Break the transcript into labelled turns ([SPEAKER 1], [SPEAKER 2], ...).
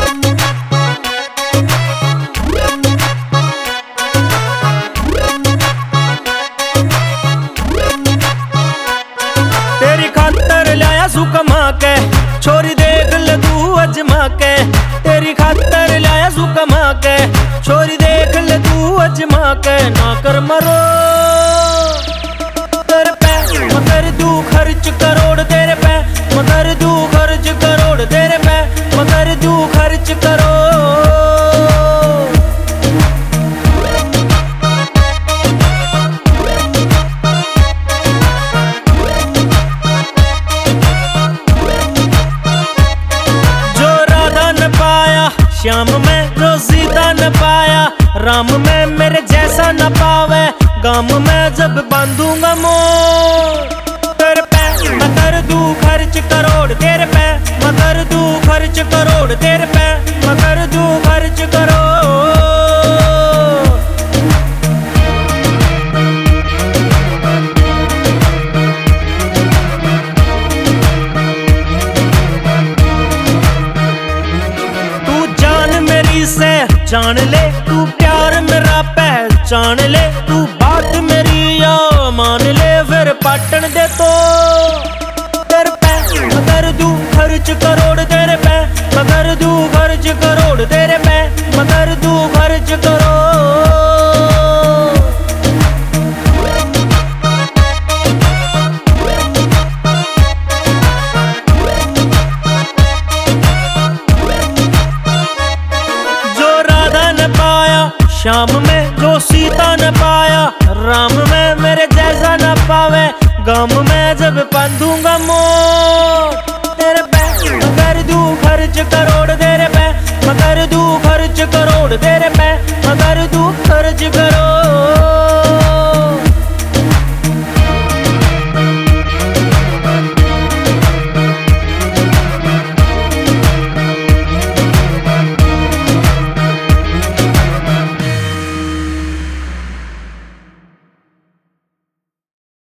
[SPEAKER 1] तेरी खातर लाया सू कमा के, छोरी देख ले तू अजमा के। तेरी खातर लाया सू कमा के, छोरी देख ले तू अजमा के। ना कर मरो तेरे पे मगर तू खर्च करोड़ तेरे पे, मगर तू खर्च करोड़ तेरे पे, मगर तू खर्च करो। श्याम में जो सीता न पाया, राम में मेरे जैसा न पावे। गाम में जब बांधूंगा मोर तेरे पे, मगर तू खर्च करोड़ तेरे पे, मगर तू खर्च करोड़ तेरे पे, मगर तू खर्च करो। से जान ले तू प्यार मेरा पहचान ले, तू बात मेरी या मान ले फिर पाटन दे तो तेरे पे। मगर तू खर्च करोड़ तेरे पे, मगर तू खर्च करोड़ तेरे पे, मगर तू खर्च करो। श्याम में जो सीता न पाया, राम में मेरे जैसा न पावे। गाम में जब बांधूंगा मोर तेरे पे, मगर तू खर्च करोड़ तेरे पे, मगर तू खर्च करोड़ तेरे पे, मगर तू खर्च करो।